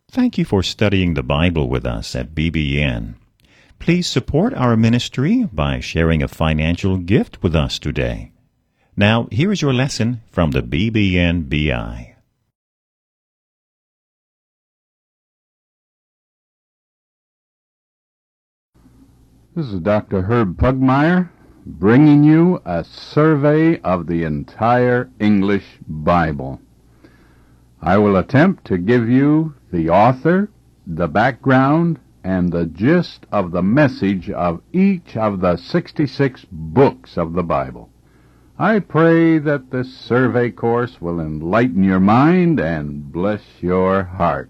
Thank you for studying the Bible with us at BBN. Please support our ministry by sharing a financial gift with us today. Now, here is your lesson from the BBN BI. This is Dr. Herb Pugmire bringing you a survey of the entire English Bible. I will attempt to give you the author, the background, and the gist of the message of each of the 66 books of the Bible. I pray that this survey course will enlighten your mind and bless your heart.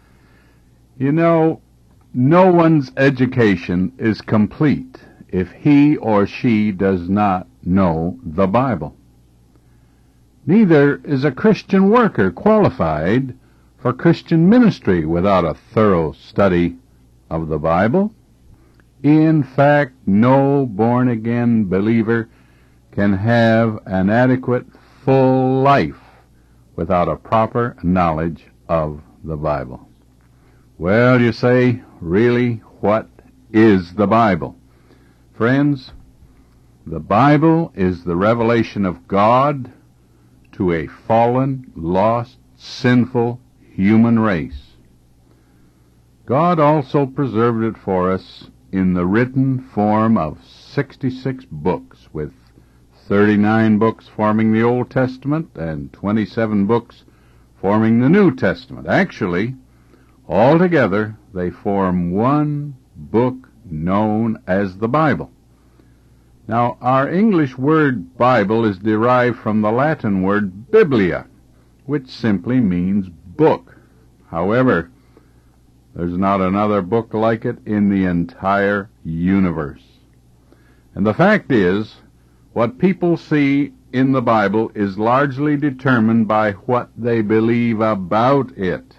You know, no one's education is complete if he or she does not know the Bible. Neither is a Christian worker qualified for Christian ministry without a thorough study of the Bible. In fact, no born-again believer can have an adequate, full life without a proper knowledge of the Bible. Well, you say, really, what is the Bible? Friends, the Bible is the revelation of God to a fallen, lost, sinful human race. God also preserved it for us in the written form of 66 books, with 39 books forming the Old Testament and 27 books forming the New Testament. Actually, altogether, they form one book known as the Bible. Now, our English word Bible is derived from the Latin word biblia, which simply means book. However, there's not another book like it in the entire universe. And the fact is, what people see in the Bible is largely determined by what they believe about it.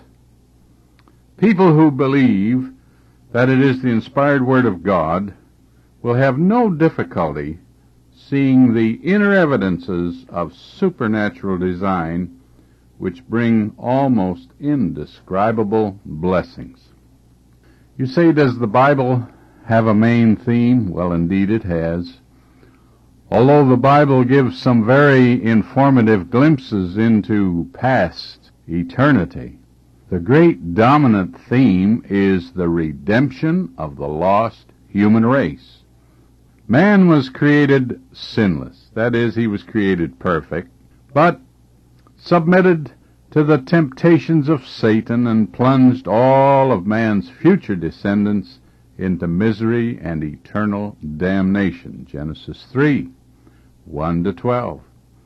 People who believe that it is the inspired Word of God will have no difficulty seeing the inner evidences of supernatural design which bring almost indescribable blessings. You say, does the Bible have a main theme? Well, indeed it has. Although the Bible gives some very informative glimpses into past eternity, the great dominant theme is the redemption of the lost human race. Man was created sinless. That is, he was created perfect, but submitted to the temptations of Satan and plunged all of man's future descendants into misery and eternal damnation. Genesis 3, 1-12.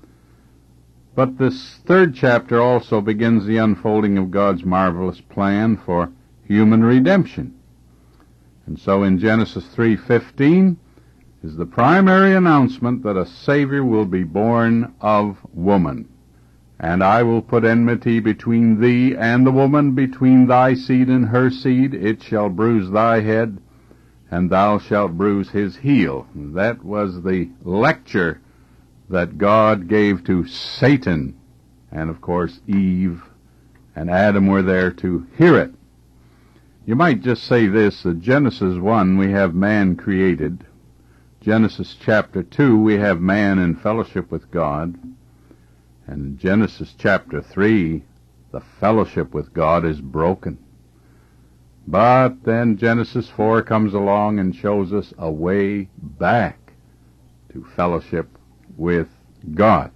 But this third chapter also begins the unfolding of God's marvelous plan for human redemption. And so in Genesis 3:15 is the primary announcement that a Savior will be born of woman. And I will put enmity between thee and the woman, between thy seed and her seed. It shall bruise thy head, and thou shalt bruise his heel. That was the lecture that God gave to Satan. And of course, Eve and Adam were there to hear it. You might just say this, that Genesis 1, we have man created. Genesis chapter 2, we have man in fellowship with God. And in Genesis chapter 3, the fellowship with God is broken. But then Genesis 4 comes along and shows us a way back to fellowship with God.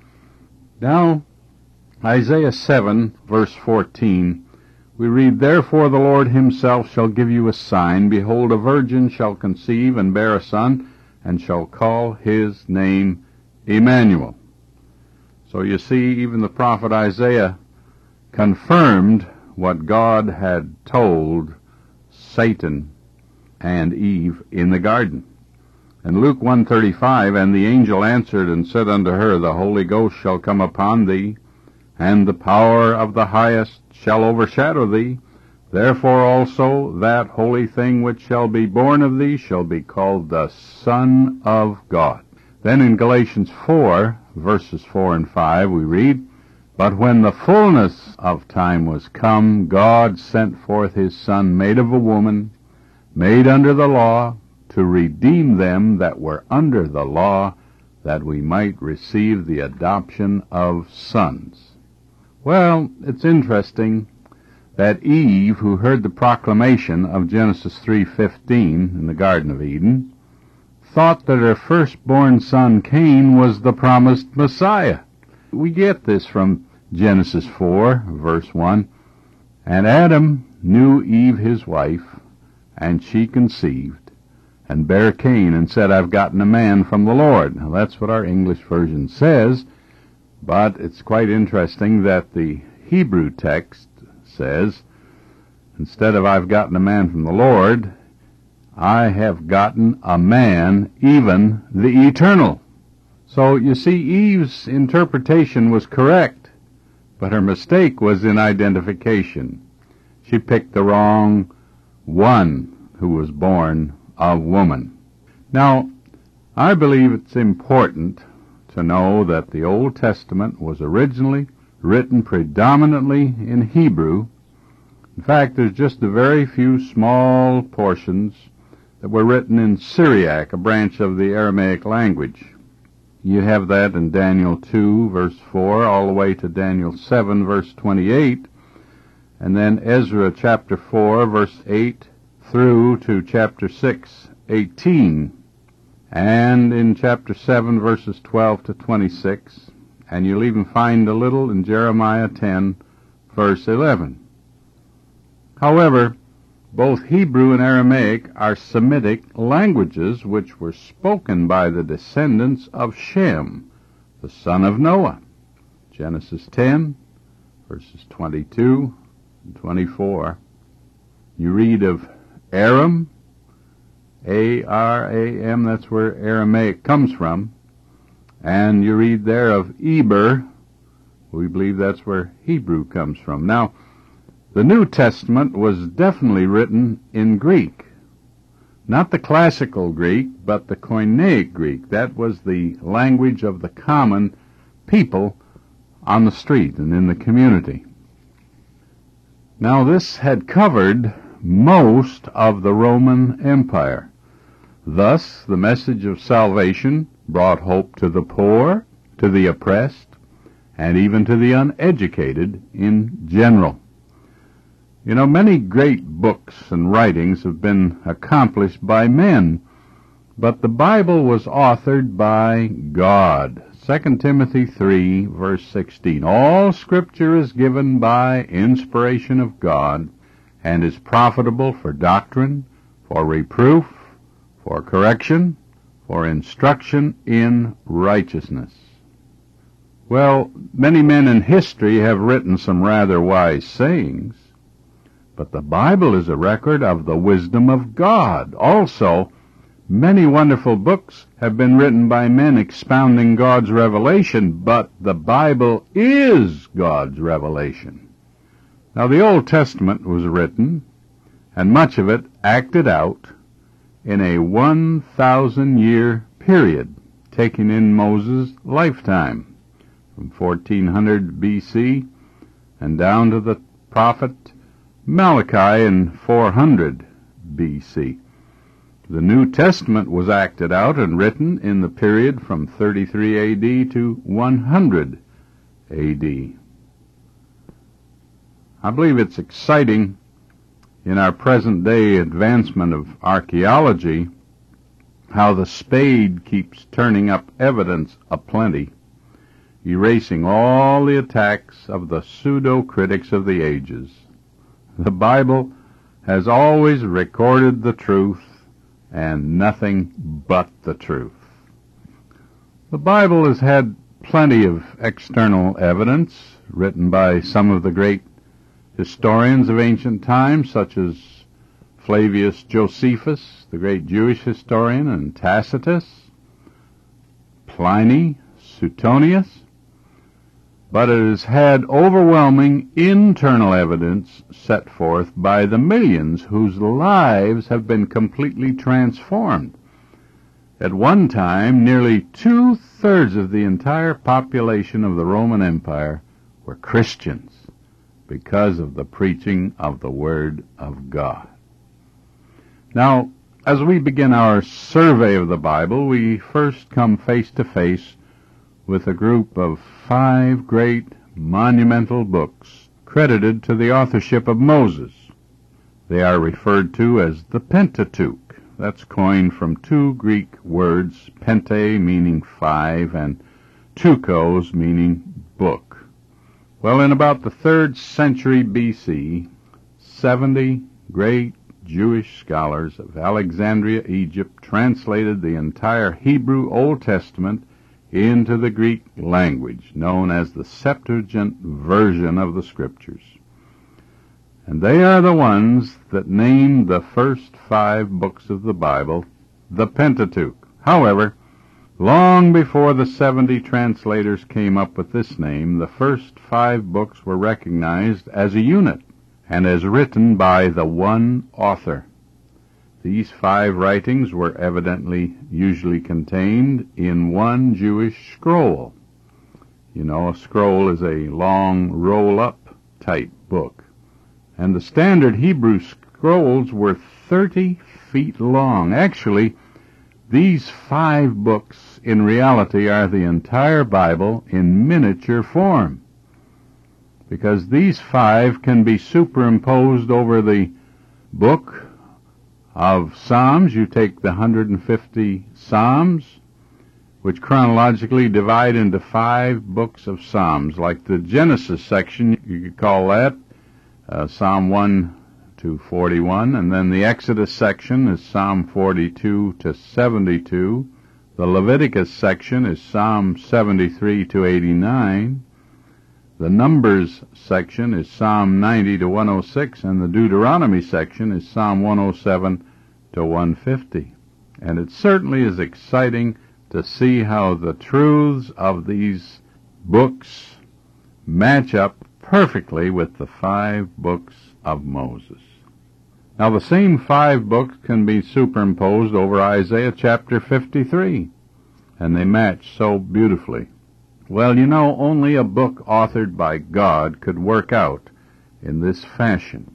Now, Isaiah 7, verse 14, we read, Therefore the Lord himself shall give you a sign. Behold, a virgin shall conceive and bear a son, and shall call his name Emmanuel. So you see, even the prophet Isaiah confirmed what God had told Satan and Eve in the garden. And Luke 1:35, And the angel answered and said unto her, The Holy Ghost shall come upon thee, and the power of the highest shall overshadow thee. Therefore also that holy thing which shall be born of thee shall be called the Son of God. Then in Galatians 4, verses 4 and 5, we read, But when the fullness of time was come, God sent forth his Son, made of a woman, made under the law, to redeem them that were under the law, that we might receive the adoption of sons. Well, it's interesting that Eve, who heard the proclamation of Genesis 3:15 in the Garden of Eden, thought that her firstborn son Cain was the promised Messiah. We get this from Genesis 4, verse 1. And Adam knew Eve his wife, and she conceived, and bare Cain, and said, I've gotten a man from the Lord. Now that's what our English version says, but it's quite interesting that the Hebrew text says, instead of I've gotten a man from the Lord, I have gotten a man, even the eternal. So you see, Eve's interpretation was correct, but her mistake was in identification. She picked the wrong one who was born of woman. Now, I believe it's important to know that the Old Testament was originally written predominantly in Hebrew. In fact, there's just a very few small portions that were written in Syriac, a branch of the Aramaic language. You have that in Daniel 2, verse 4, all the way to Daniel 7, verse 28, and then Ezra chapter 4, verse 8, through to chapter 6, 18, and in chapter 7, verses 12 to 26, and you'll even find a little in Jeremiah 10, verse 11. However, both Hebrew and Aramaic are Semitic languages which were spoken by the descendants of Shem, the son of Noah. Genesis 10, verses 22 and 24. You read of Aram, A-R-A-M, that's where Aramaic comes from. And you read there of Eber, we believe that's where Hebrew comes from. Now, the New Testament was definitely written in Greek. Not the classical Greek, but the Koinaic Greek. That was the language of the common people on the street and in the community. Now, this had covered most of the Roman Empire. Thus, the message of salvation brought hope to the poor, to the oppressed, and even to the uneducated in general. You know, many great books and writings have been accomplished by men, but the Bible was authored by God. 2 Timothy 3, verse 16. All Scripture is given by inspiration of God, and is profitable for doctrine, for reproof, for correction, for instruction in righteousness. Well, many men in history have written some rather wise sayings, but the Bible is a record of the wisdom of God. Also, many wonderful books have been written by men expounding God's revelation, but the Bible is God's revelation. Now, the Old Testament was written, and much of it acted out, in a 1,000-year period, taking in Moses' lifetime, from 1400 B.C. and down to the prophet Malachi in 400 B.C. The New Testament was acted out and written in the period from 33 A.D. to 100 A.D. I believe it's exciting in our present-day advancement of archaeology how the spade keeps turning up evidence aplenty, erasing all the attacks of the pseudo-critics of the ages. The Bible has always recorded the truth and nothing but the truth. The Bible has had plenty of external evidence written by some of the great historians of ancient times, such as Flavius Josephus, the great Jewish historian, and Tacitus, Pliny, Suetonius, but it has had overwhelming internal evidence set forth by the millions whose lives have been completely transformed. At one time, nearly 2/3 of the entire population of the Roman Empire were Christians because of the preaching of the Word of God. Now, as we begin our survey of the Bible, we first come face to face with a group of 5 great monumental books credited to the authorship of Moses. They are referred to as the Pentateuch. That's coined from 2 Greek words, pente meaning 5 and tukos meaning book. Well, in about the 3rd century BC, 70 great Jewish scholars of Alexandria, Egypt, translated the entire Hebrew Old Testament into the Greek language, known as the Septuagint version of the Scriptures. And they are the ones that named the first 5 books of the Bible the Pentateuch. However, long before the 70 translators came up with this name, the first 5 books were recognized as a unit and as written by the one author. These 5 writings were evidently usually contained in one Jewish scroll. You know, a scroll is a long roll-up type book. And the standard Hebrew scrolls were 30 feet long. Actually, these 5 books in reality are the entire Bible in miniature form, because these 5 can be superimposed over the book of Psalms. You take the 150 Psalms, which chronologically divide into 5 books of Psalms, like the Genesis section, you could call that Psalm 1 to 41, and then the Exodus section is Psalm 42 to 72. The Leviticus section is Psalm 73 to 89. The Numbers section is Psalm 90 to 106, and the Deuteronomy section is Psalm 107 to 150. And it certainly is exciting to see how the truths of these books match up perfectly with the 5 books of Moses. Now, the same 5 books can be superimposed over Isaiah chapter 53, and they match so beautifully. Well, you know, only a book authored by God could work out in this fashion.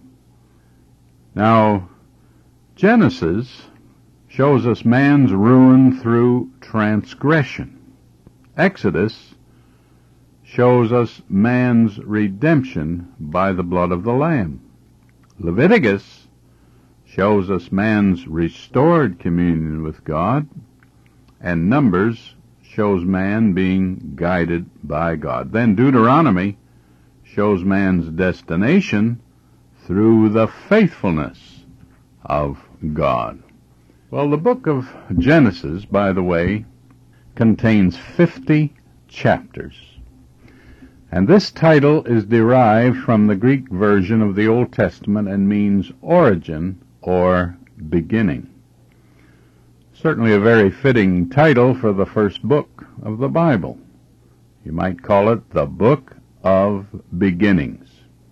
Now, Genesis shows us man's ruin through transgression. Exodus shows us man's redemption by the blood of the Lamb. Leviticus shows us man's restored communion with God, and Numbers shows man being guided by God. Then Deuteronomy shows man's destination through the faithfulness of God. Well, the book of Genesis, by the way, contains 50 chapters. And this title is derived from the Greek version of the Old Testament and means origin or beginning. Certainly a very fitting title for the first book of the Bible. You might call it the Book of Beginnings.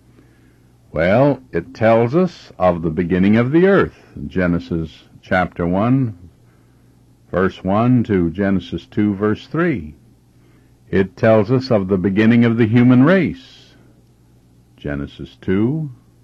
Well, it tells us of the beginning of the earth. Genesis chapter 1, verse 1 to Genesis 2, verse 3. It tells us of the beginning of the human race. Genesis 2,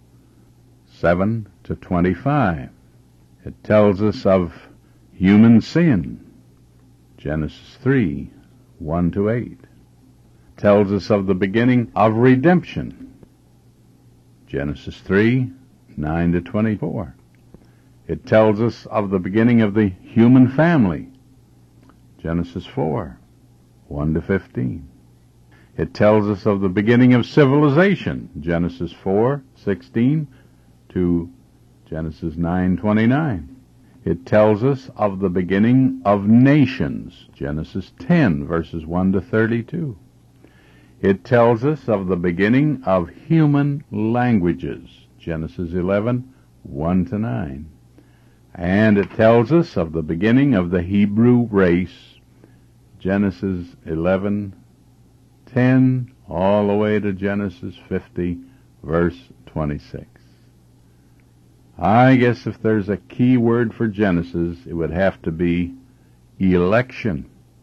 7 to 25. It tells us of human sin. Genesis 3, 1 to 8. It tells us of the beginning of redemption. Genesis 3, 9 to 24. It tells us of the beginning of the human family. Genesis 4, 1 to 15. It tells us of the beginning of civilization. Genesis 4, 16 to Genesis 9, 29. It tells us of the beginning of nations. Genesis 10, verses 1 to 32. It tells us of the beginning of human languages. Genesis 11, 1 to 9. And it tells us of the beginning of the Hebrew race. Genesis 11, 10, all the way to Genesis 50, verse 26. I guess if there's a key word for Genesis, it would have to be election.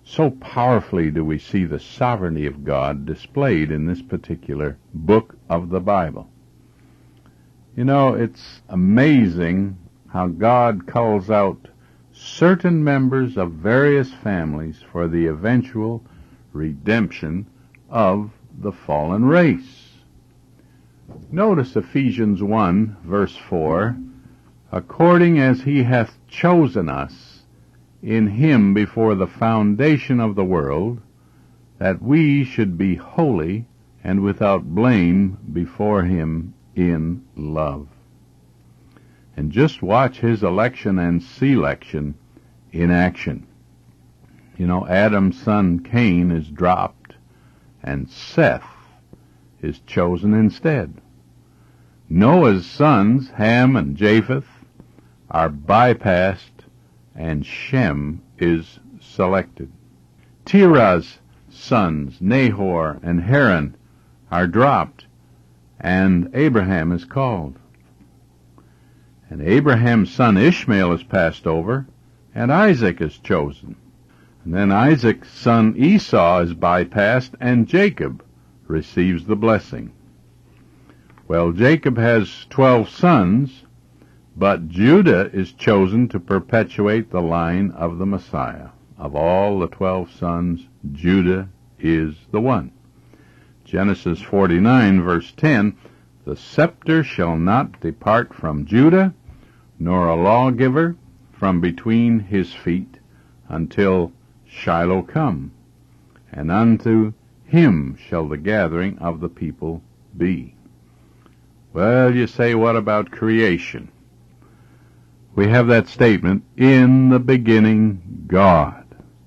So powerfully do we see the sovereignty of God displayed in this particular book of the Bible. You know, it's amazing how God calls out certain members of various families for the eventual redemption of the fallen race. Notice Ephesians 1, verse 4, according as he hath chosen us in him before the foundation of the world, that we should be holy and without blame before him in love. And just watch his election and selection in action. You know, Adam's son Cain is dropped, and Seth is chosen instead. Noah's sons, Ham and Japheth, are bypassed, and Shem is selected. Terah's sons, Nahor and Haran, are dropped, and Abraham is called. And Abraham's son Ishmael is passed over, and Isaac is chosen. And then Isaac's son Esau is bypassed, and Jacob receives the blessing. Well, Jacob has 12 sons, but Judah is chosen to perpetuate the line of the Messiah. Of all the 12 sons, Judah is the one. Genesis 49, verse 10, the scepter shall not depart from Judah, nor a lawgiver from between his feet, until Shiloh come, and unto him shall the gathering of the people be. Well, you say, what about creation? We have that statement, in the beginning, God.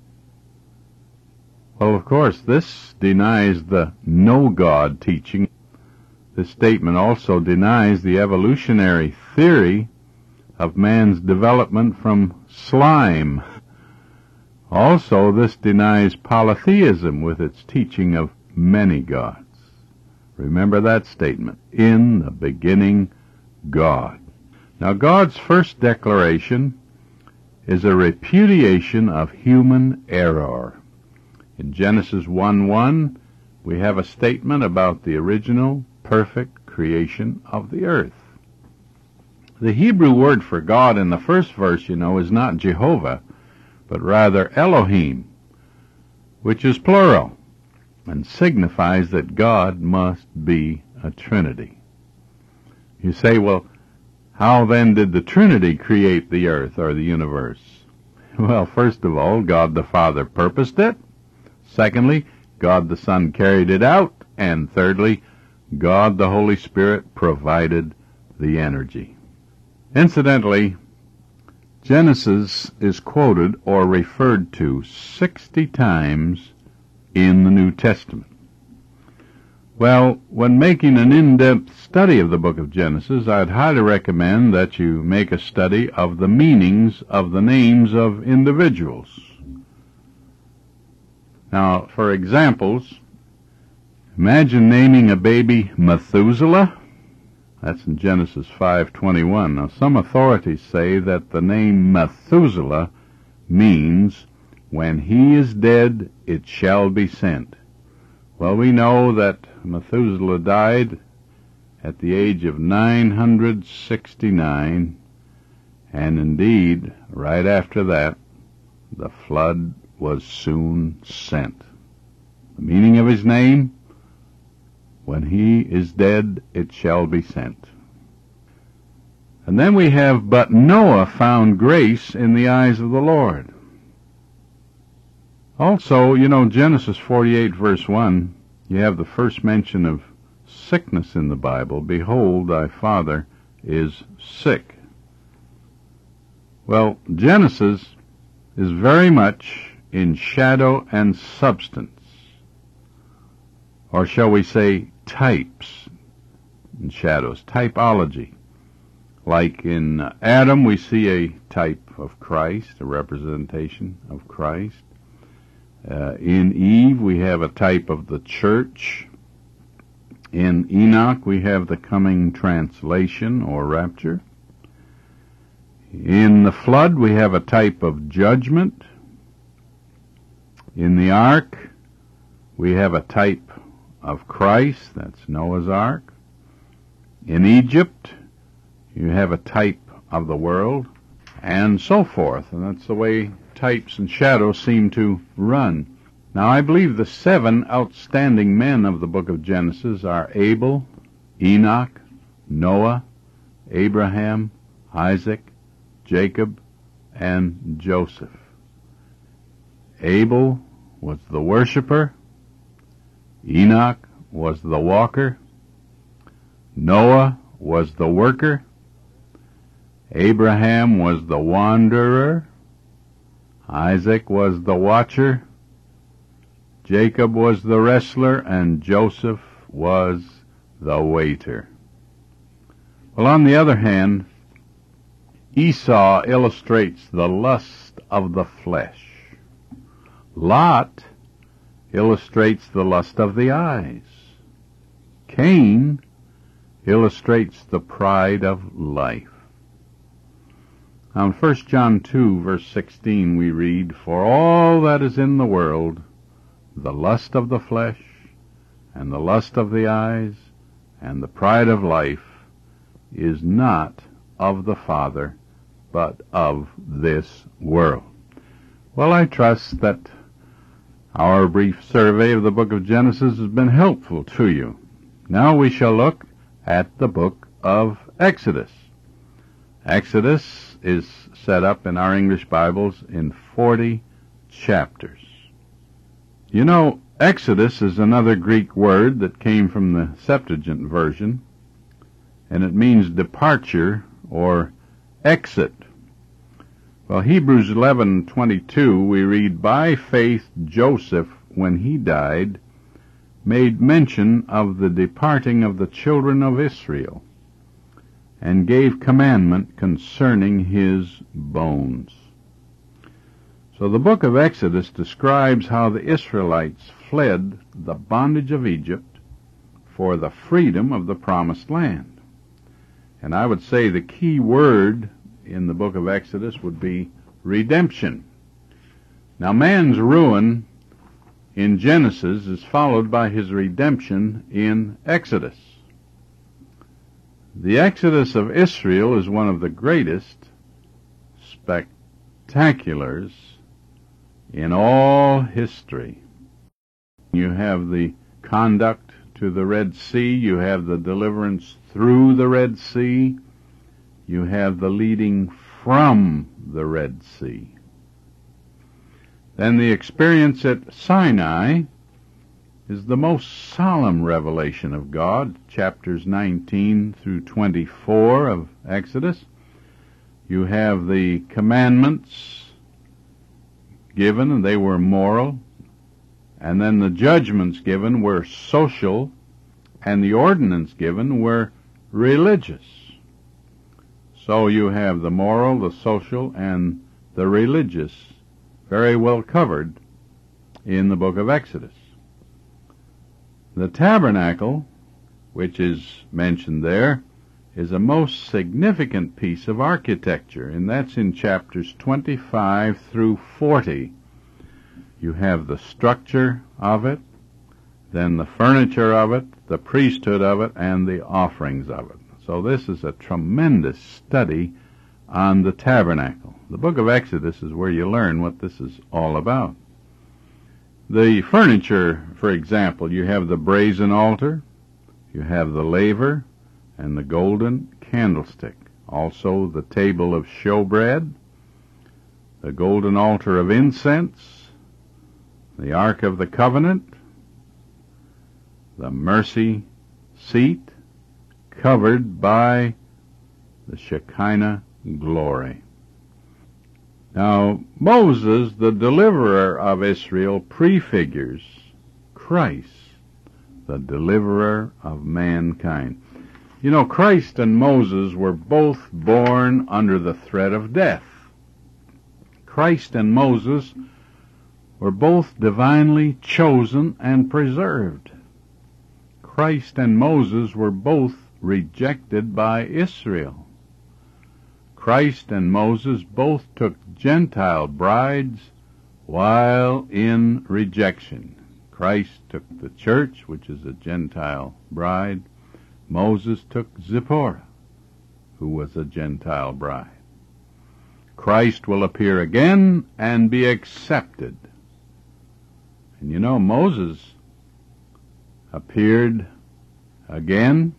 Well, of course, this denies the no God teaching. This statement also denies the evolutionary theory of man's development from slime. Also, this denies polytheism with its teaching of many gods. Remember that statement, in the beginning, God. Now, God's first declaration is a repudiation of human error. In Genesis 1:1, we have a statement about the original, perfect creation of the earth. The Hebrew word for God in the first verse, you know, is not Jehovah, but rather Elohim, which is plural, and signifies that God must be a Trinity. You say, well, how then did the Trinity create the earth or the universe? Well, first of all, God the Father purposed it. Secondly, God the Son carried it out. And thirdly, God the Holy Spirit provided the energy. Incidentally, Genesis is quoted or referred to 60 times in the New Testament. Well, when making an in-depth study of the book of Genesis, I'd highly recommend that you make a study of the meanings of the names of individuals. Now, for examples, imagine naming a baby Methuselah. That's in Genesis 5:21. Now, some authorities say that the name Methuselah means, when he is dead, it shall be sent. Well, we know that Methuselah died at the age of 969, and indeed, right after that, the flood was soon sent. The meaning of his name, when he is dead, it shall be sent. And then we have, but Noah found grace in the eyes of the Lord. Also, you know, Genesis 48, verse 1, you have the first mention of sickness in the Bible. Behold, thy father is sick. Well, Genesis is very much in shadow and substance. Or shall we say types and shadows, typology. Like in Adam, we see a type of Christ, a representation of Christ. In Eve, we have a type of the church. In Enoch, we have the coming translation or rapture. In the flood, we have a type of judgment. In the ark, we have a type of Christ, that's Noah's Ark. In Egypt, you have a type of the world, and so forth. And that's the way types and shadows seem to run. Now, I believe the 7 outstanding men of the book of Genesis are Abel, Enoch, Noah, Abraham, Isaac, Jacob, and Joseph. Abel was the worshiper. Enoch was the walker. Noah was the worker. Abraham was the wanderer. Isaac was the watcher. Jacob was the wrestler, and Joseph was the waiter. Well, on the other hand, Esau illustrates the lust of the flesh. Lot illustrates the lust of the eyes. Cain illustrates the pride of life. Now in 1 John 2, verse 16, we read, "For all that is in the world, the lust of the flesh, and the lust of the eyes, and the pride of life, is not of the Father, but of this world." Well, I trust that our brief survey of the book of Genesis has been helpful to you. Now we shall look at the book of Exodus. Exodus is set up in our English Bibles in 40 chapters. You know, Exodus is another Greek word that came from the Septuagint version, and it means departure or exit. Well, Hebrews 11:22, we read, "By faith Joseph, when he died, made mention of the departing of the children of Israel, and gave commandment concerning his bones." So the book of Exodus describes how the Israelites fled the bondage of Egypt for the freedom of the promised land. And I would say the key word in the book of Exodus would be redemption. Now, man's ruin in Genesis is followed by his redemption in Exodus. The Exodus of Israel is one of the greatest spectaculars in all history. You have the conduct to the Red Sea, you have the deliverance through the Red Sea, you have the leading from the Red Sea. Then the experience at Sinai is the most solemn revelation of God, chapters 19 through 24 of Exodus. You have the commandments given, and they were moral, and then the judgments given were social, and the ordinance given were religious. So you have the moral, the social, and the religious very well covered in the book of Exodus. The tabernacle, which is mentioned there, is a most significant piece of architecture, and that's in chapters 25 through 40. You have the structure of it, then the furniture of it, the priesthood of it, and the offerings of it. So this is a tremendous study on the tabernacle. The book of Exodus is where you learn what this is all about. The furniture, for example, you have the brazen altar, you have the laver, and the golden candlestick. Also the table of showbread, the golden altar of incense, the Ark of the Covenant, the mercy seat, covered by the Shekinah glory. Now, Moses, the deliverer of Israel, prefigures Christ, the deliverer of mankind. You know, Christ and Moses were both born under the threat of death. Christ and Moses were both divinely chosen and preserved. Christ and Moses were both rejected by Israel. Christ and Moses both took Gentile brides while in rejection. Christ took the church, which is a Gentile bride. Moses took Zipporah, who was a Gentile bride. Christ will appear again and be accepted. And you know, Moses appeared again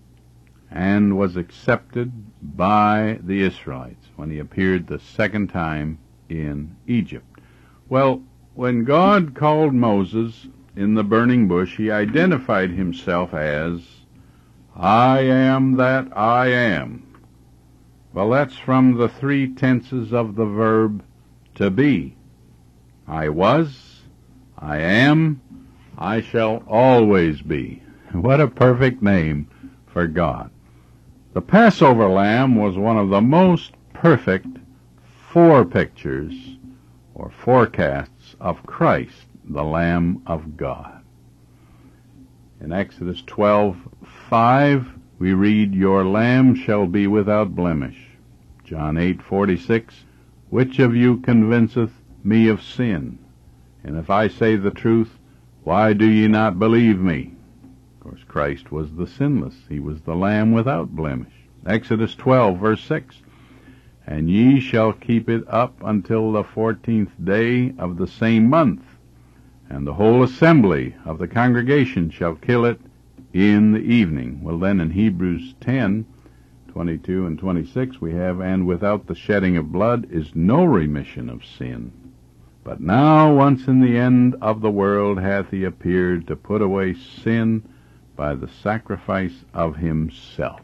and was accepted by the Israelites when he appeared the second time in Egypt. Well, when God called Moses in the burning bush, he identified himself as, I am that I am. Well, that's from the three tenses of the verb to be. I was, I am, I shall always be. What a perfect name for God. The Passover lamb was one of the most perfect pictures or forecasts of Christ, the Lamb of God. In Exodus 12:5, we read, Your lamb shall be without blemish. John 8:46, Which of you convinceth me of sin? And if I say the truth, why do ye not believe me? Of course, Christ was the sinless. He was the lamb without blemish. Exodus 12, verse 6, And ye shall keep it up until the 14th day of the same month, and the whole assembly of the congregation shall kill it in the evening. Well, then in Hebrews 10:22 and 26 we have, And without the shedding of blood is no remission of sin. But now once in the end of the world hath he appeared to put away sin by the sacrifice of himself.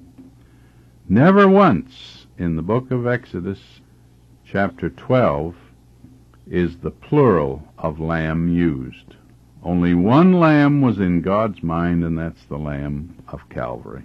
Never once in the book of Exodus, chapter 12, is the plural of lamb used. Only one lamb was in God's mind, and that's the Lamb of Calvary.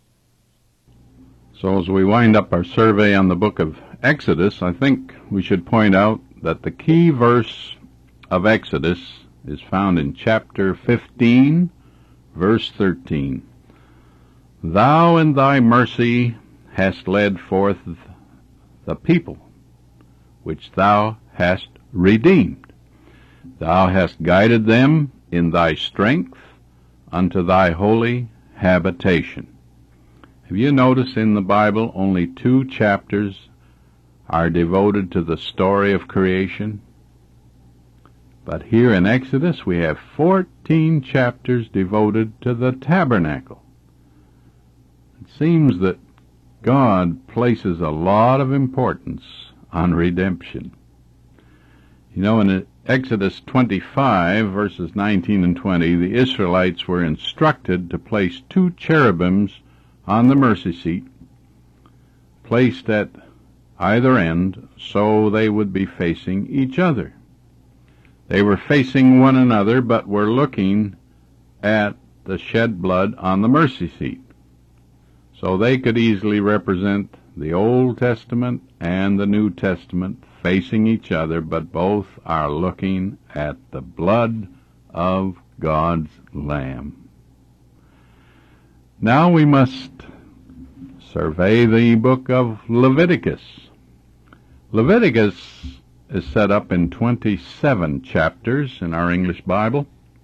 So as we wind up our survey on the book of Exodus, I think we should point out that the key verse of Exodus is found in chapter 15, verse 13. Thou in thy mercy hast led forth the people, which thou hast redeemed. Thou hast guided them in thy strength unto thy holy habitation. Have you noticed in the Bible only 2 chapters are devoted to the story of creation? But here in Exodus we have 14 chapters devoted to the tabernacle. It seems that God places a lot of importance on redemption. You know, in Exodus 25, verses 19 and 20, the Israelites were instructed to place 2 cherubims on the mercy seat, placed at either end, so they would be facing each other. They were facing one another, but were looking at the shed blood on the mercy seat. So they could easily represent the Old Testament and the New Testament facing each other, but both are looking at the blood of God's Lamb. Now we must survey the book of Leviticus. Leviticus is set up in 27 chapters in our English Bible.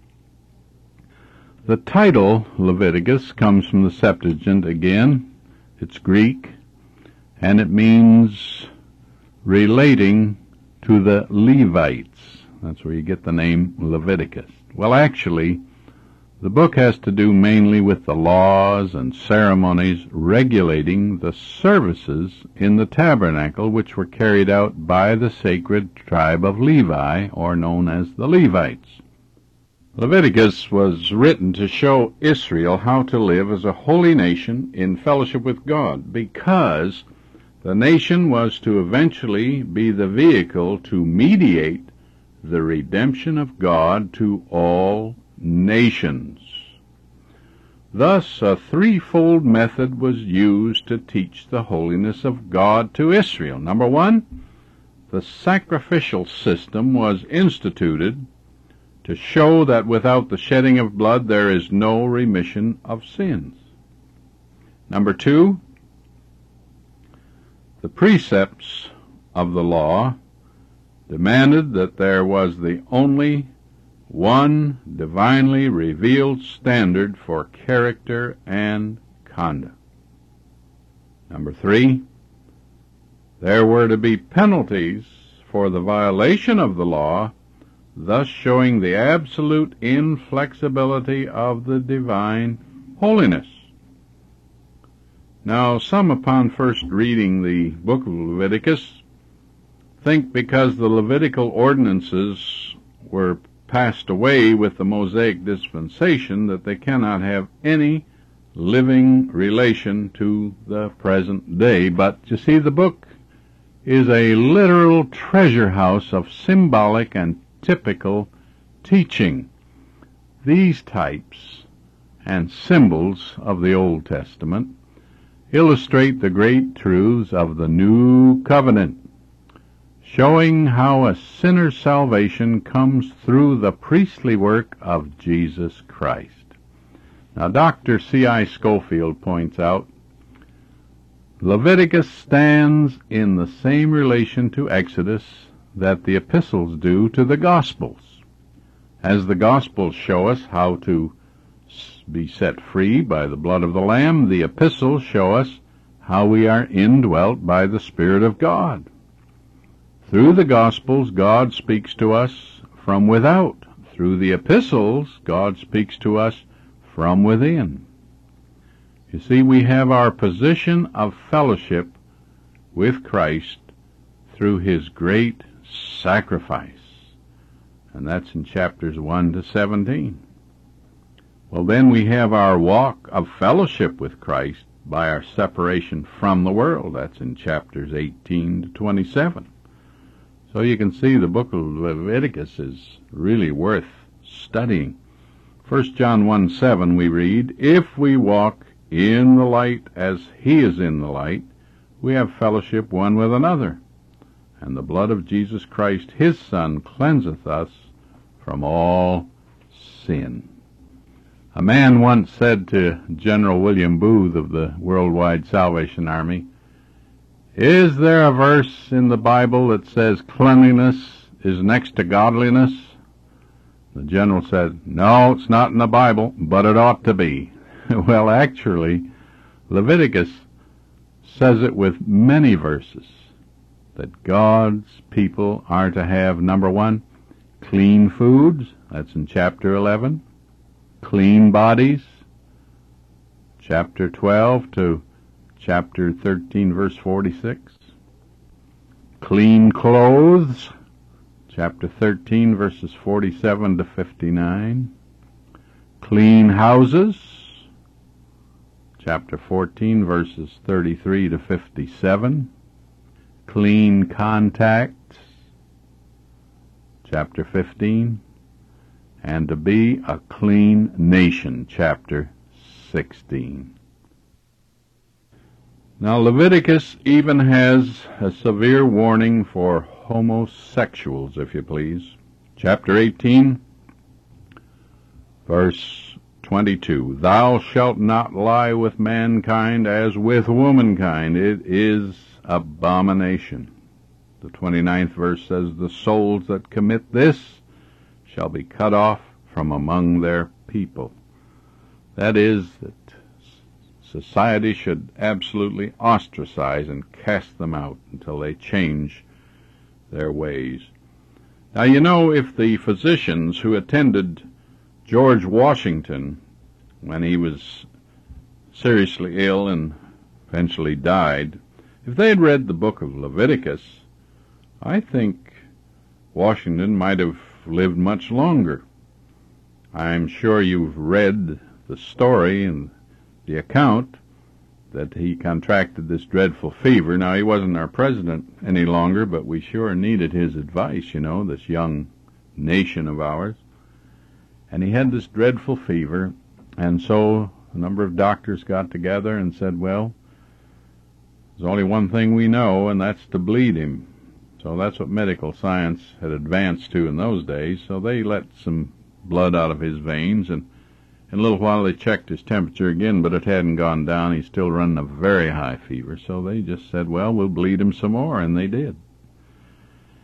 The title, Leviticus, comes from the Septuagint again. It's Greek, and it means relating to the Levites. That's where you get the name Leviticus. Well, actually, the book has to do mainly with the laws and ceremonies regulating the services in the tabernacle, which were carried out by the sacred tribe of Levi, or known as the Levites. Leviticus was written to show Israel how to live as a holy nation in fellowship with God, because the nation was to eventually be the vehicle to mediate the redemption of God to all nations. Thus, a threefold method was used to teach the holiness of God to Israel. Number 1, the sacrificial system was instituted to show that without the shedding of blood there is no remission of sins. Number 2, the precepts of the law demanded that there was the only one divinely revealed standard for character and conduct. Number 3, there were to be penalties for the violation of the law, thus showing the absolute inflexibility of the divine holiness. Now, some upon first reading the book of Leviticus think because the Levitical ordinances were passed away with the Mosaic dispensation that they cannot have any living relation to the present day. But you see, the book is a literal treasure house of symbolic and typical teaching. These types and symbols of the Old Testament illustrate the great truths of the New Covenant, showing how a sinner's salvation comes through the priestly work of Jesus Christ. Now, Dr. C.I. Scofield points out, Leviticus stands in the same relation to Exodus that the epistles do to the Gospels. As the Gospels show us how to be set free by the blood of the Lamb, the epistles show us how we are indwelt by the Spirit of God. Through the Gospels, God speaks to us from without. Through the epistles, God speaks to us from within. You see, we have our position of fellowship with Christ through his great sacrifice. And that's in chapters 1 to 17. Well, then we have our walk of fellowship with Christ by our separation from the world. That's in chapters 18 to 27. So you can see the book of Leviticus is really worth studying. 1 John 1:7 we read, If we walk in the light as he is in the light, we have fellowship one with another. And the blood of Jesus Christ, his Son, cleanseth us from all sin. A man once said to General William Booth of the Worldwide Salvation Army, Is there a verse in the Bible that says cleanliness is next to godliness? The general said, No, it's not in the Bible, but it ought to be. Well, actually, Leviticus says it with many verses, that God's people are to have, number 1, clean foods, that's in chapter 11, clean bodies, chapter 12 to chapter 13, verse 46, clean clothes, chapter 13, verses 47 to 59, clean houses, chapter 14, verses 33 to 57, clean contacts, chapter 15, and to be a clean nation, chapter 16. Now, Leviticus even has a severe warning for homosexuals, if you please. Chapter 18, verse 22, Thou shalt not lie with mankind as with womankind. It is abomination. The 29th verse says, The souls that commit this shall be cut off from among their people. That is, that society should absolutely ostracize and cast them out until they change their ways. Now, you know, if the physicians who attended George Washington when he was seriously ill and eventually died, if they had read the book of Leviticus, I think Washington might have lived much longer. I'm sure you've read the story and the account that he contracted this dreadful fever. Now, he wasn't our president any longer, but we sure needed his advice, you know, this young nation of ours. And he had this dreadful fever, and so a number of doctors got together and said, well, there's only one thing we know, and that's to bleed him. So that's what medical science had advanced to in those days. So they let some blood out of his veins, and in a little while they checked his temperature again, but it hadn't gone down. He's still running a very high fever. So they just said, well, we'll bleed him some more, and they did.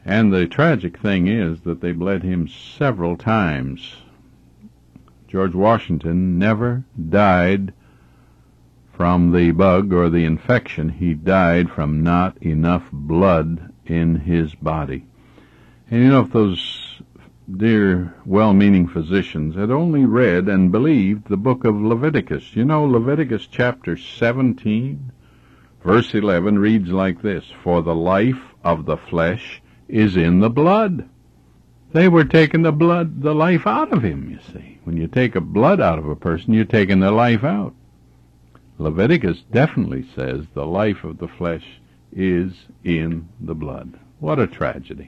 And the tragic thing is that they bled him several times. George Washington never died from the bug or the infection. He died from not enough blood in his body. And you know, if those dear, well-meaning physicians had only read and believed the book of Leviticus. You know, Leviticus chapter 17, verse 11 reads like this, "For the life of the flesh is in the blood." They were taking the life out of him, you see. When you take blood out of a person, you're taking their life out. Leviticus definitely says the life of the flesh is in the blood. What a tragedy.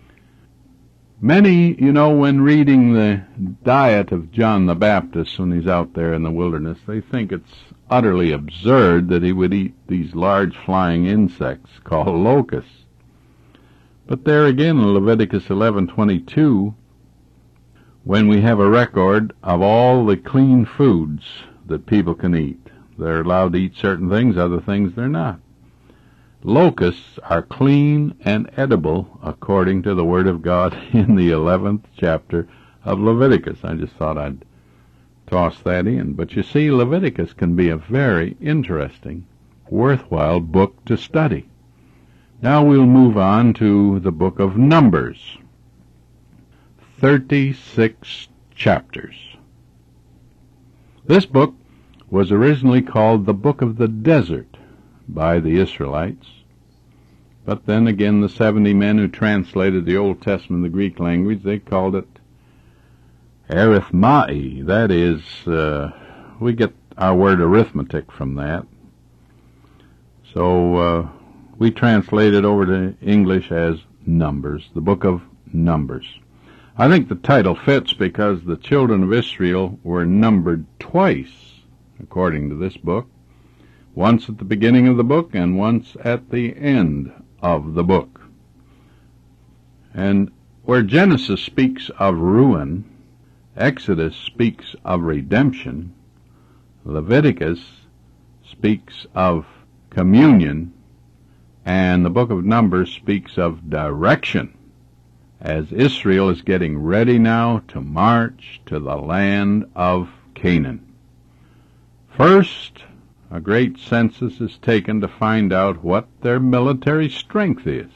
Many, you know, when reading the diet of John the Baptist when he's out there in the wilderness, they think it's utterly absurd that he would eat these large flying insects called locusts. But there again in Leviticus 11:22, when we have a record of all the clean foods that people can eat, they're allowed to eat certain things, other things they're not. Locusts are clean and edible according to the Word of God in the 11th chapter of Leviticus. I just thought I'd toss that in. But you see, Leviticus can be a very interesting, worthwhile book to study. Now we'll move on to the book of Numbers. 36 chapters. This book was originally called the Book of the Desert by the Israelites. But then again, the 70 men who translated the Old Testament in the Greek language, they called it arithmai. That is, we get our word arithmetic from that. So we translate it over to English as Numbers, the book of Numbers. I think the title fits because the children of Israel were numbered twice, according to this book, once at the beginning of the book and once at the end of the book. And where Genesis speaks of ruin, Exodus speaks of redemption, Leviticus speaks of communion, and the book of Numbers speaks of direction, as Israel is getting ready now to march to the land of Canaan. First, a great census is taken to find out what their military strength is.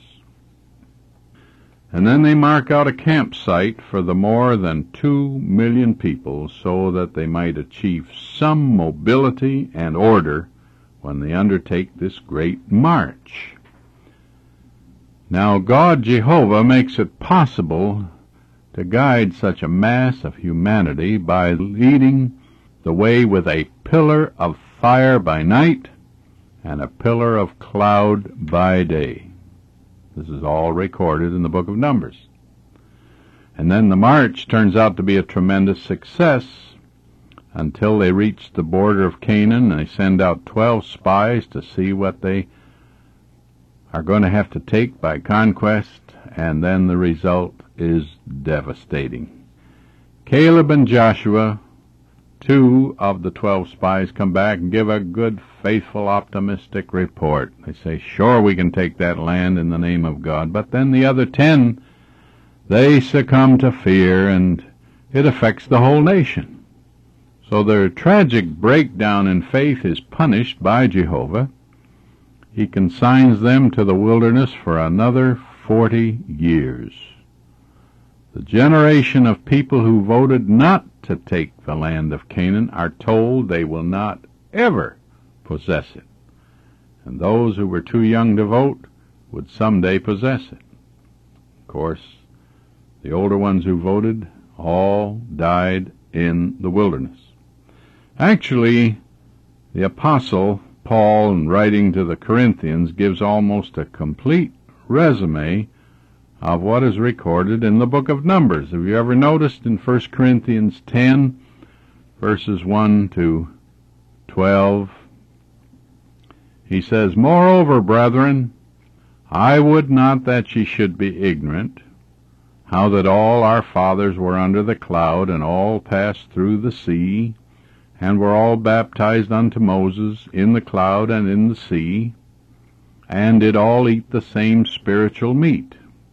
And then they mark out a campsite for the more than 2 million people so that they might achieve some mobility and order when they undertake this great march. Now God Jehovah makes it possible to guide such a mass of humanity by leading the way with a pillar of fire by night and a pillar of cloud by day. This is all recorded in the book of Numbers. And then the march turns out to be a tremendous success until they reach the border of Canaan, and they send out 12 spies to see what they are going to have to take by conquest, and then the result is devastating. Caleb and Joshua, 2 of the 12 spies, come back and give a good, faithful, optimistic report. They say, sure, we can take that land in the name of God. But then the other 10, they succumb to fear, and it affects the whole nation. So their tragic breakdown in faith is punished by Jehovah. He consigns them to the wilderness for another 40 years. The generation of people who voted not to take the land of Canaan are told they will not ever possess it. And those who were too young to vote would someday possess it. Of course, the older ones who voted all died in the wilderness. Actually, the apostle Paul, in writing to the Corinthians, gives almost a complete resume of what is recorded in the book of Numbers. Have you ever noticed in 1 Corinthians 10, verses 1 to 12, he says, Moreover, brethren, I would not that ye should be ignorant, how that all our fathers were under the cloud, and all passed through the sea, and were all baptized unto Moses in the cloud and in the sea, and did all eat the same spiritual meat,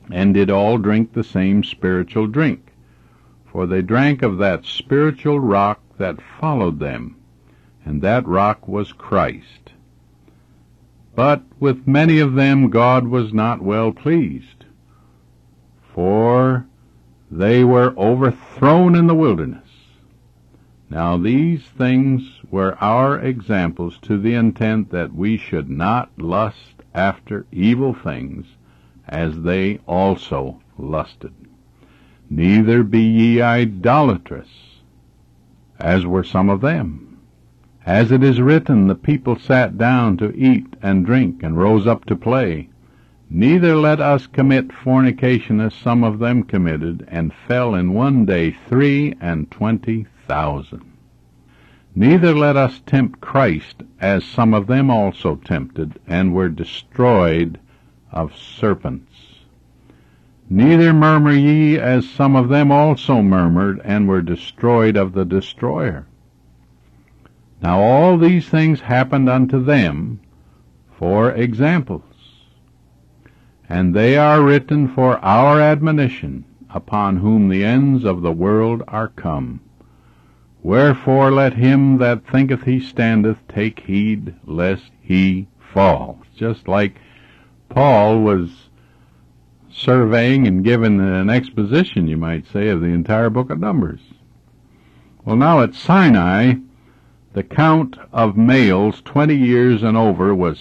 and did all drink the same spiritual drink. For they drank of that spiritual rock that followed them, and that rock was Christ. But with many of them God was not well pleased, for they were overthrown in the wilderness. Now these things were our examples, to the intent that we should not lust after evil things, as they also lusted. Neither be ye idolatrous, as were some of them. As it is written, the people sat down to eat and drink, and rose up to play. Neither let us commit fornication, as some of them committed, and fell in one day 23,000. Neither let us tempt Christ, as some of them also tempted, and were destroyed of serpents. Neither murmur ye, as some of them also murmured, and were destroyed of the destroyer. Now all these things happened unto them for examples, and they are written for our admonition, upon whom the ends of the world are come. Wherefore let him that thinketh he standeth take heed lest he fall. Just like Paul was surveying and giving an exposition, you might say, of the entire book of Numbers. Well, now at Sinai, the count of males 20 years and over was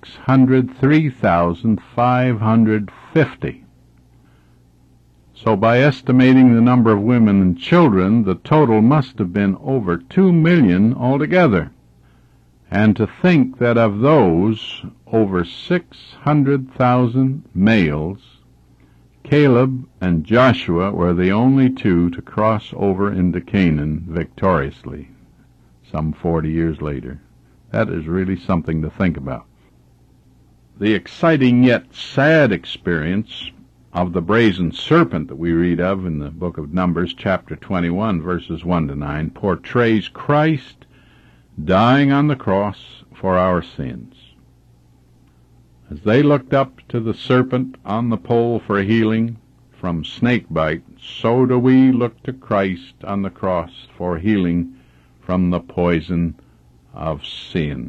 603,550. So by estimating the number of women and children, the total must have been over 2 million altogether. And to think that of those over 600,000 males, Caleb and Joshua were the only two to cross over into Canaan victoriously, some 40 years later. That is really something to think about. The exciting yet sad experience of the brazen serpent that we read of in the book of Numbers, chapter 21, verses 1 to 9, portrays Christ dying on the cross for our sins. As they looked up to the serpent on the pole for healing from snake bite, so do we look to Christ on the cross for healing from the poison of sin.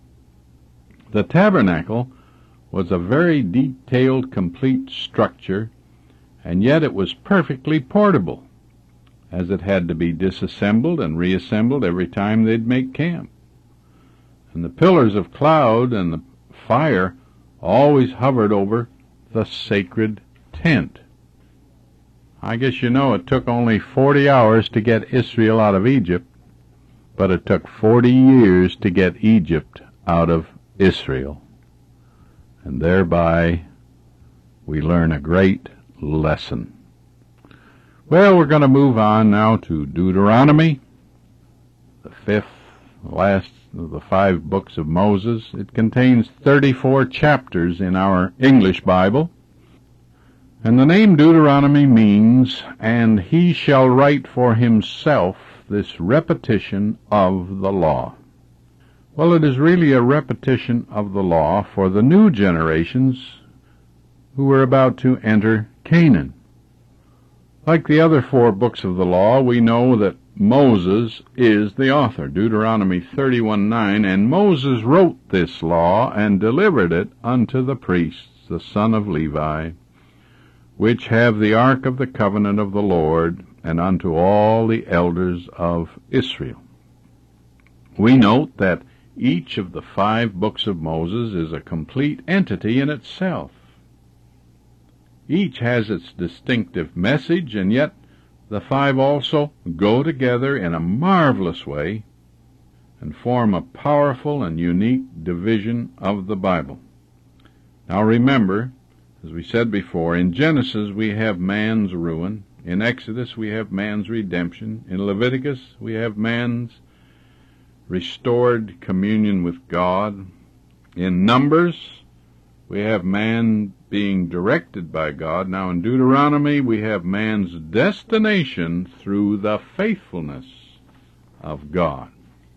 The tabernacle was a very detailed, complete structure, and yet it was perfectly portable, as it had to be disassembled and reassembled every time they'd make camp. And the pillars of cloud and the fire always hovered over the sacred tent. I guess you know it took only 40 hours to get Israel out of Egypt, but it took 40 years to get Egypt out of Israel. And thereby we learn a great lesson. Well, we're going to move on now to Deuteronomy, the fifth, last of the 5 books of Moses. It contains 34 chapters in our English Bible. And the name Deuteronomy means, and he shall write for himself this repetition of the law. Well, it is really a repetition of the law for the new generations who were about to enter Canaan. Like the other 4 books of the law, we know that Moses is the author, Deuteronomy 31:9, and Moses wrote this law and delivered it unto the priests, the son of Levi, which have the ark of the covenant of the Lord, and unto all the elders of Israel. We note that each of the 5 books of Moses is a complete entity in itself. Each has its distinctive message, and yet the 5 also go together in a marvelous way and form a powerful and unique division of the Bible. Now remember, as we said before, in Genesis we have man's ruin. In Exodus we have man's redemption. In Leviticus we have man's restored communion with God. In Numbers we have man being directed by God. Now in Deuteronomy we have man's destination through the faithfulness of God.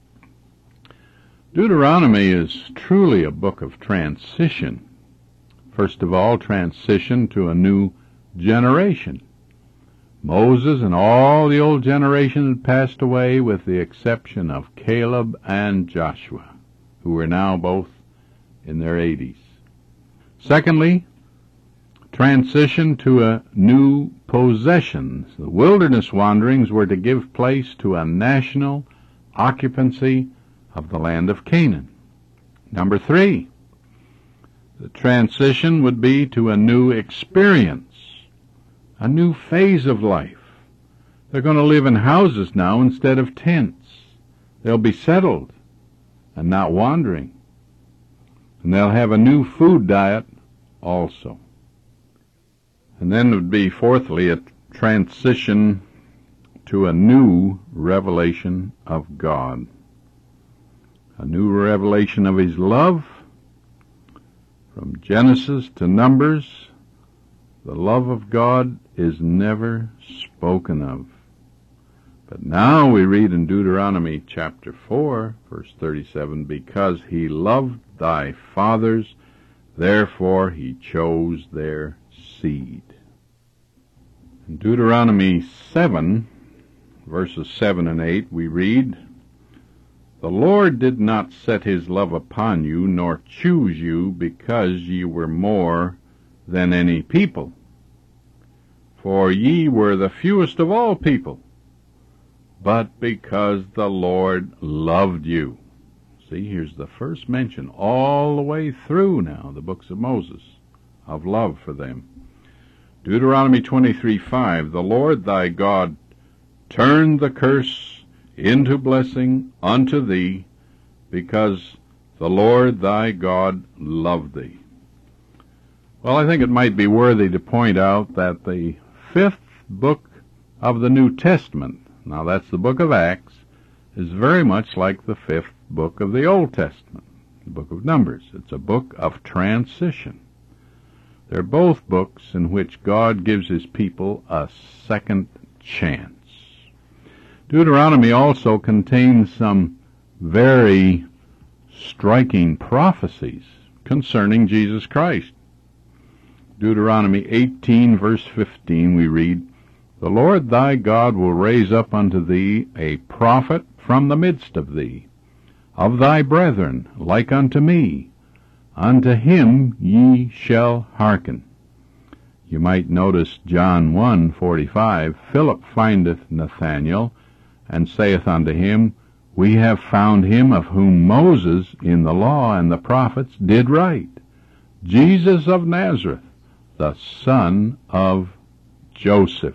Deuteronomy is truly a book of transition. First of all, transition to a new generation. Moses and all the old generation had passed away with the exception of Caleb and Joshua, who were now both in their 80s. Secondly, transition to a new possession. The wilderness wanderings were to give place to a national occupancy of the land of Canaan. Number 3, the transition would be to a new experience, a new phase of life. They're going to live in houses now instead of tents. They'll be settled and not wandering. And they'll have a new food diet also. And then it would be, fourthly, a transition to a new revelation of God. A new revelation of His love. From Genesis to Numbers, the love of God is never spoken of. But now we read in Deuteronomy chapter 4, verse 37, because He loved thy fathers, therefore He chose their seed. In Deuteronomy 7, verses 7 and 8, we read, the Lord did not set His love upon you, nor choose you, because ye were more than any people. For ye were the fewest of all people, but because the Lord loved you. See, here's the first mention all the way through now, the books of Moses, of love for them. Deuteronomy 23:5, the Lord thy God turned the curse into blessing unto thee, because the Lord thy God loved thee. Well, I think it might be worthy to point out that the 5th book of the New Testament, now that's the book of Acts, is very much like the 5th book of the Old Testament, the book of Numbers. It's a book of transition. They're both books in which God gives His people a second chance. Deuteronomy also contains some very striking prophecies concerning Jesus Christ. Deuteronomy 18, verse 15, we read, the Lord thy God will raise up unto thee a prophet from the midst of thee, of thy brethren, like unto me. Unto him ye shall hearken. You might notice John 1:45, Philip findeth Nathanael, and saith unto him, we have found him of whom Moses in the law and the prophets did write, Jesus of Nazareth, the son of Joseph.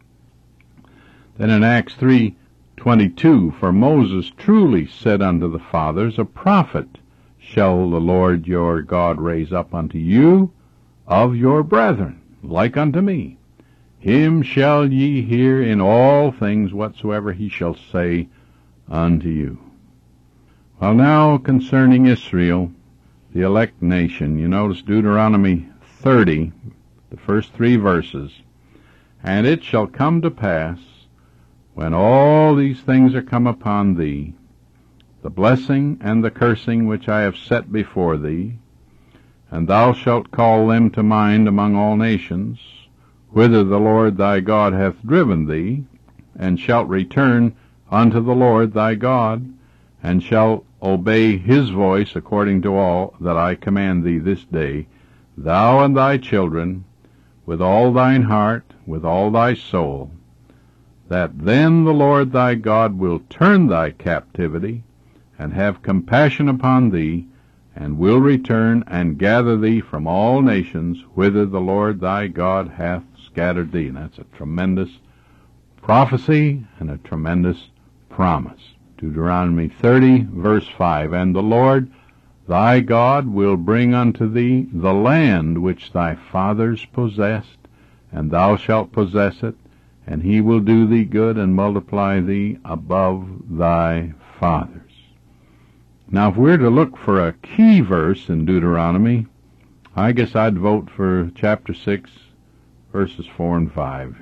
Then in Acts 3:22, for Moses truly said unto the fathers, a prophet shall the Lord your God raise up unto you of your brethren, like unto me. Him shall ye hear in all things whatsoever he shall say unto you. Well, now concerning Israel, the elect nation, you notice Deuteronomy 30, the first 3 verses. And it shall come to pass, when all these things are come upon thee, the blessing and the cursing which I have set before thee, and thou shalt call them to mind among all nations, whither the Lord thy God hath driven thee, and shalt return unto the Lord thy God, and shalt obey His voice according to all that I command thee this day, thou and thy children, with all thine heart, with all thy soul, that then the Lord thy God will turn thy captivity, and have compassion upon thee, and will return and gather thee from all nations, whither the Lord thy God hath scattered thee. And that's a tremendous prophecy and a tremendous promise. Deuteronomy 30, verse 5, and the Lord thy God will bring unto thee the land which thy fathers possessed, and thou shalt possess it, and he will do thee good and multiply thee above thy fathers. Now, if we're to look for a key verse in Deuteronomy, I guess I'd vote for chapter 6, verses 4 and 5.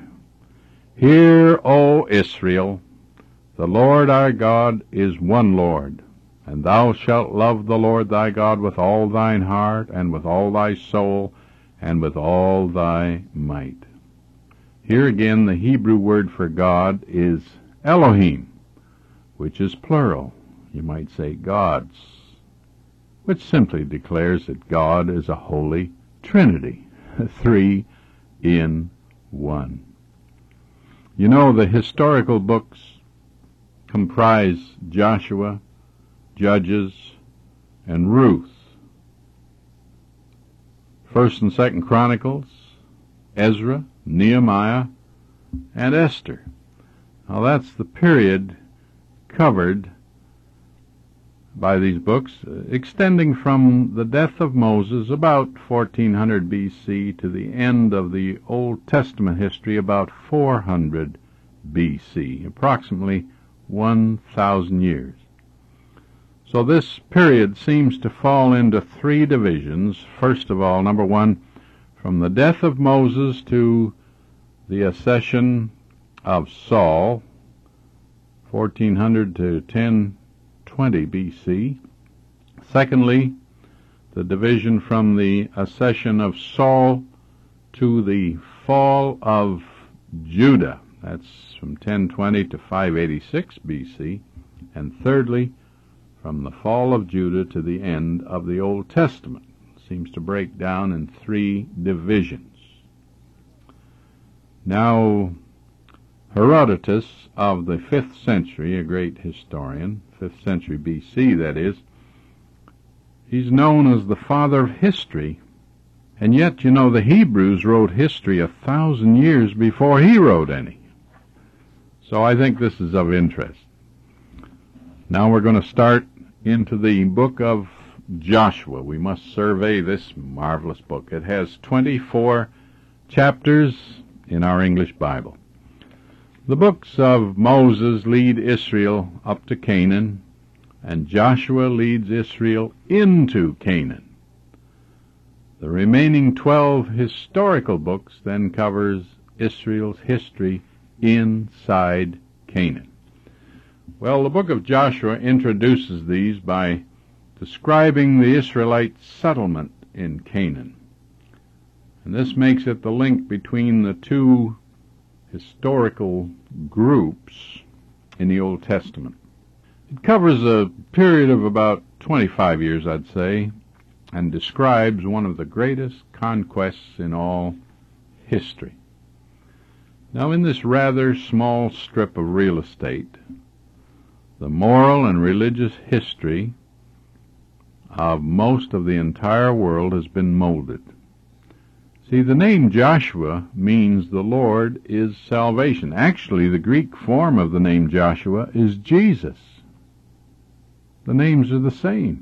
Hear, O Israel, the Lord our God is one Lord, and thou shalt love the Lord thy God with all thine heart, and with all thy soul, and with all thy might. Here again, the Hebrew word for God is Elohim, which is plural. You might say gods, which simply declares that God is a holy Trinity, 3 in 1. You know, the historical books comprise Joshua, Judges, and Ruth. 1st and 2nd Chronicles, Ezra, Nehemiah, and Esther. Now that's the period covered by these books, extending from the death of Moses about 1400 B.C. to the end of the Old Testament history about 400 B.C., approximately 1,000 years. So this period seems to fall into 3 divisions. First of all, number 1, from the death of Moses to the accession of Saul, 1400 to 1020 B.C. Secondly, the division from the accession of Saul to the fall of Judah. That's from 1020 to 586 B.C. And thirdly, from the fall of Judah to the end of the Old Testament. It seems to break down in 3 divisions. Now, Herodotus of the 5th century, a great historian, 5th century B.C. that is, he's known as the father of history, and yet, you know, the Hebrews wrote history 1,000 years before he wrote any. So I think this is of interest. Now we're going to start into the book of Joshua. We must survey this marvelous book. It has 24 chapters in our English Bible. The books of Moses lead Israel up to Canaan, and Joshua leads Israel into Canaan. The remaining 12 historical books then covers Israel's history inside Canaan. Well, the book of Joshua introduces these by describing the Israelite settlement in Canaan. And this makes it the link between the 2 historical groups in the Old Testament. It covers a period of about 25 years, I'd say, and describes one of the greatest conquests in all history. Now, in this rather small strip of real estate, the moral and religious history of most of the entire world has been molded. See, the name Joshua means the Lord is salvation. Actually, the Greek form of the name Joshua is Jesus. The names are the same.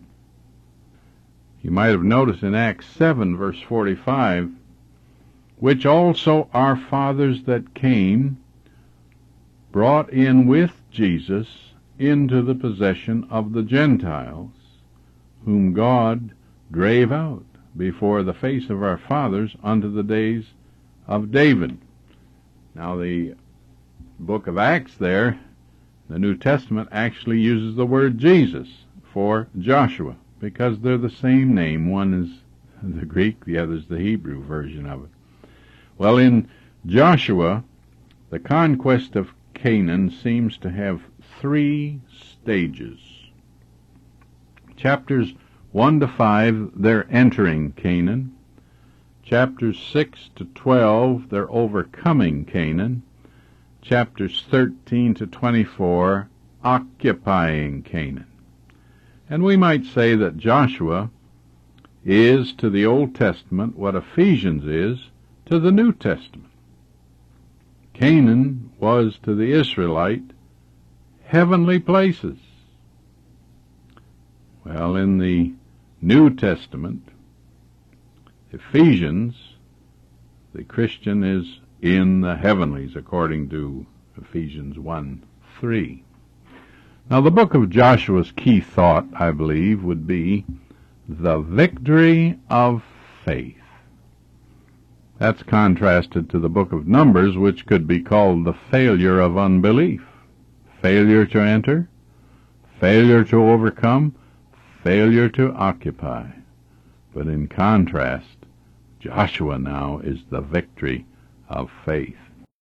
You might have noticed in Acts 7, verse 45, which also our fathers that came brought in with Jesus into the possession of the Gentiles, whom God drave out before the face of our fathers unto the days of David. Now the book of Acts there, the New Testament, actually uses the word Jesus for Joshua, because they're the same name. One is the Greek, the other is the Hebrew version of it. Well, in Joshua, the conquest of Canaan seems to have 3 stages. Chapters 1 to 5, they're entering Canaan. Chapters 6 to 12, they're overcoming Canaan. Chapters 13 to 24, occupying Canaan. And we might say that Joshua is to the Old Testament what Ephesians is to the New Testament. Canaan was to the Israelite heavenly places. Well, in the New Testament, Ephesians, the Christian is in the heavenlies, according to Ephesians 1:3. Now, the book of Joshua's key thought, I believe, would be the victory of faith. That's contrasted to the book of Numbers, which could be called the failure of unbelief. Failure to enter, failure to overcome, failure to occupy. But in contrast, Joshua now is the victory of faith.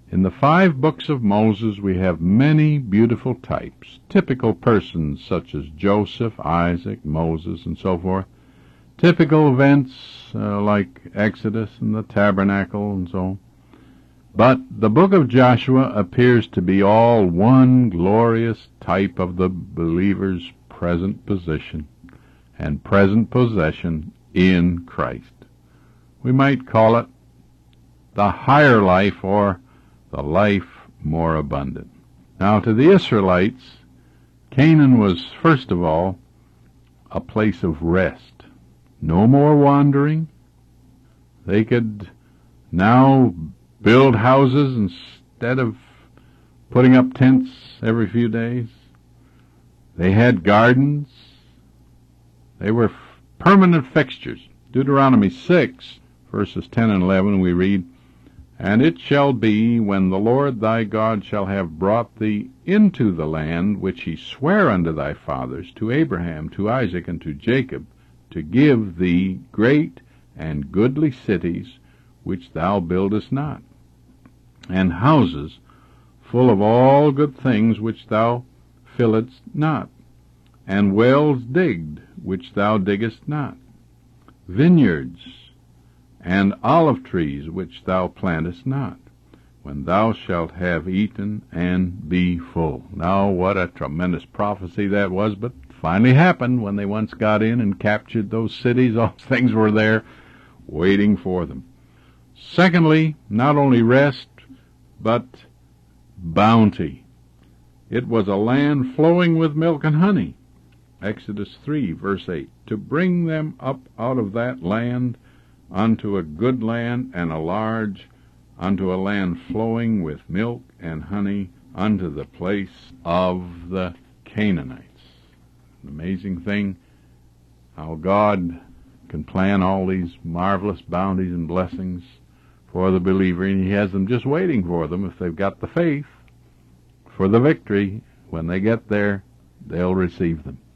In the 5 books of Moses, we have many beautiful types, typical persons such as Joseph, Isaac, Moses, and so forth, typical events like Exodus and the tabernacle and so on. But the book of Joshua appears to be all one glorious type of the believer's present position and present possession in Christ. We might call it the higher life, or the life more abundant. Now, to the Israelites, Canaan was, first of all, a place of rest. No more wandering. They could now build houses instead of putting up tents every few days. They had gardens. They were permanent fixtures. Deuteronomy 6, verses 10 and 11, we read, "And it shall be, when the Lord thy God shall have brought thee into the land which he sware unto thy fathers, to Abraham, to Isaac, and to Jacob, to give thee great and goodly cities, which thou buildest not, and houses full of all good things which thou fillest not, and wells digged which thou diggest not, vineyards and olive trees which thou plantest not, when thou shalt have eaten and be full." Now, what a tremendous prophecy that was, but finally happened when they once got in and captured those cities. All things were there waiting for them. Secondly, not only rest, but bounty. It was a land flowing with milk and honey. Exodus 3, verse 8, "To bring them up out of that land unto a good land, and a large, unto a land flowing with milk and honey, unto the place of the Canaanites." An amazing thing, how God can plan all these marvelous bounties and blessings for the believer, and he has them just waiting for them if they've got the faith for the victory. When they get there, they'll receive them.